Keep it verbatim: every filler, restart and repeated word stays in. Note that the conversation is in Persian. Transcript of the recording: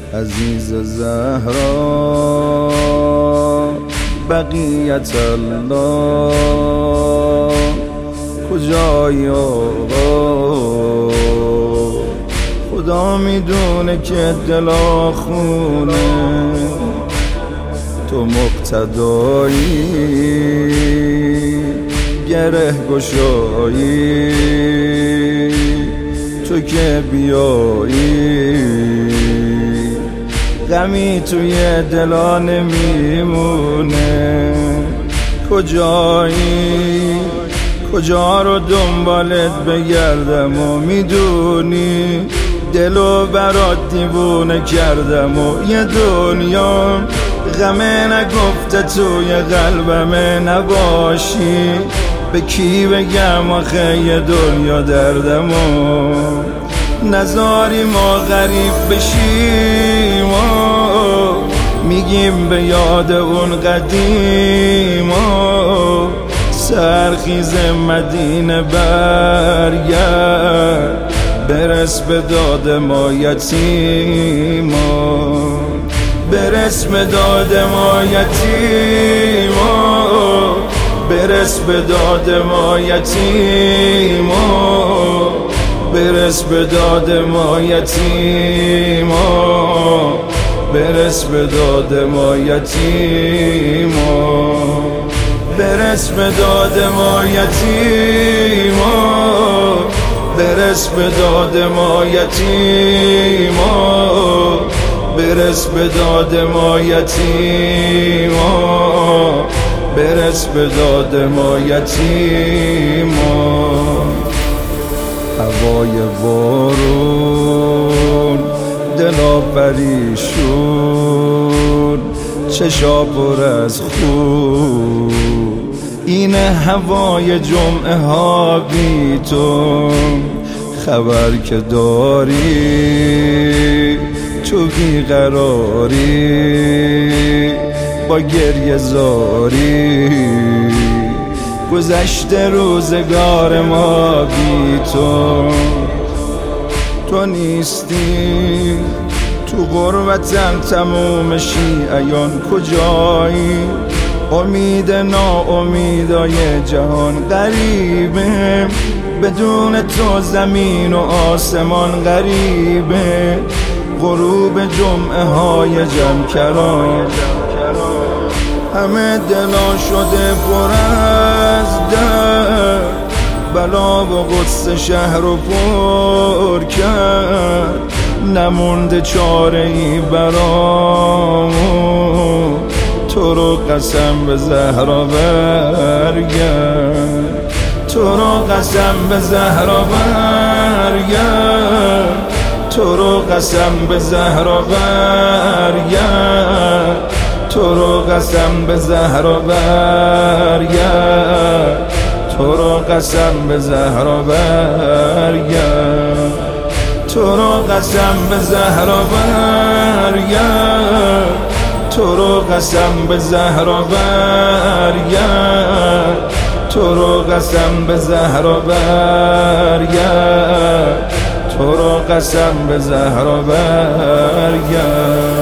عزیز زهرا بقیت الله کجایی آقا؟ خدا میدونه که دلا خونه تو مقتدایی گره گشایی تو که بیایی غمی توی دلا نمیمونه کجایی؟ کجا رو دنبالت بگردم و میدونی دلو برات دیوونه کردم و یه دنیا غمه نگفته توی قلبمه نباشی به کی بگم آخه یه دنیا دردم و نذاری ما غریب بشیم و میگیم به یاد اون قدیم و سرخیز مدینه برگرد برس به داد ما یتیما برس به داد ما یتیما برس به داد ما یتیما برس به داد ما یتیما برس به داد ما یتیما برس به داد ما یتیما برس به داد ما یتیما برس به داد ما یتیما برس به داد ما یتیما هوای بارون دلا پریشون چشا پر از خون اینه هوای جمعه ها بی تو خبر که داری تو بیقراری با گریه زاری گذشته روزگار ما بی تو تو نیستی تو غربتم تموم شیعیان کجایی امید ناامیدای جهان غریبه بدون تو زمین و آسمان غریبه غروب جمعه های جمکران همه دلا شده پر از درد بلا و غصه شهر رو پر کرد نمونده چاره ای برامون تو رو قسم به زهرا برگرد تو رو قسم به زهرا برگرد تو رو قسم به زهرا برگرد تو رو قسم به زهرا برگرد تو رو قسم به زهرا برگرد تو رو قسم به زهرا برگرد تو رو قسم به زهرا برگرد تو رو قسم به زهرا برگرد تو رو قسم به زهرا برگرد